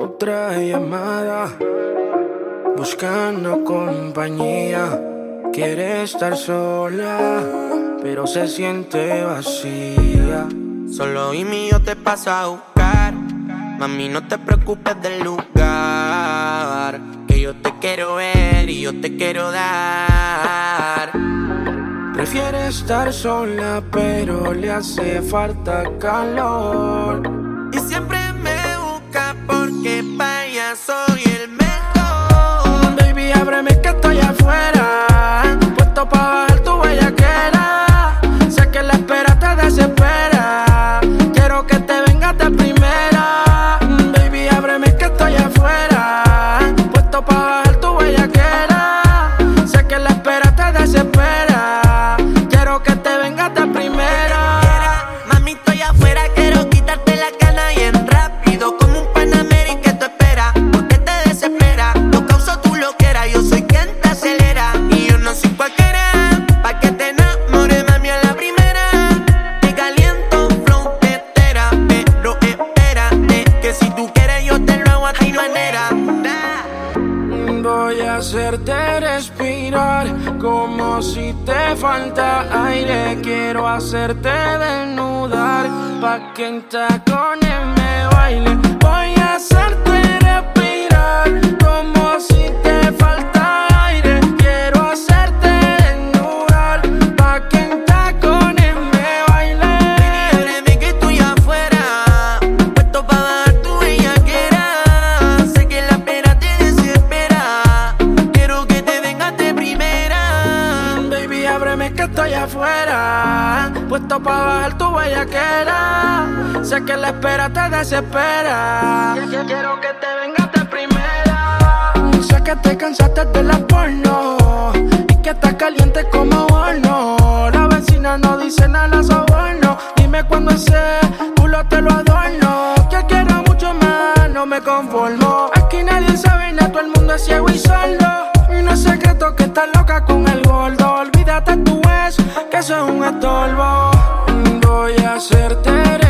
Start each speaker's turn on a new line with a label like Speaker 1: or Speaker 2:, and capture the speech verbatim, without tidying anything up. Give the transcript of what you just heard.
Speaker 1: Otra llamada, buscando compañía. Quiere estar sola, pero se siente vacía.
Speaker 2: Solo y mío te paso a buscar. Mami, no te preocupes del lugar, que yo te quiero ver y yo te quiero dar.
Speaker 1: Prefiere estar sola, pero le hace falta calor.
Speaker 2: Y siempre me busca porque pa' ella soy el mejor.
Speaker 1: Baby, ábreme que estoy afuera, puesto pa' bajar tu bellaquera. Sé que la espera te desespera, quiero que te vengas de primera. Baby, ábreme que estoy afuera, puesto pa' bajar tu bellaquera. Sé que la espera te desespera, quiero que te vengas de primera.
Speaker 2: Mami, estoy afuera, quiero quitarte la gana bien rápido, como un Panamera y que tú esperas, porque te desespera. Lo causo tú lo quieras, yo soy quien te acelera. Y yo no soy cualquiera, pa' que te enamore, mami, a la primera. Te caliento, flow, tetera, pero espérate, que si tú quieres yo te lo hago a tu manera.
Speaker 1: Voy a hacerte respirar como si te falta aire. Quiero hacerte desnudar pa' que en tacones me baile. Voy a hacerte respirar como si te falta aire. Quiero hacerte desnudar pa' que en tacones me baile.
Speaker 2: Créeme que estoy afuera, puesto pa' bajar tu bellaquera. Sé que la espera te desespera, quiero que te vengas de primera.
Speaker 1: Baby, ábreme que estoy afuera, puesto pa' bajar tu bellaquera. Sé que la espera te desespera, quiero que te vengas de primera. Sé que te cansaste de la porno y que estás caliente como horno. La vecina no dice nada, la soborno. Dime cuándo ese culo te lo adorno, que quiero mucho más, no me conformo. Aquí nadie sabe nada, todo el mundo es ciego y sordo. Y no es secreto que estás loca con el gordo. Olvídate tú es que eso es un estorbo. Voy a hacerte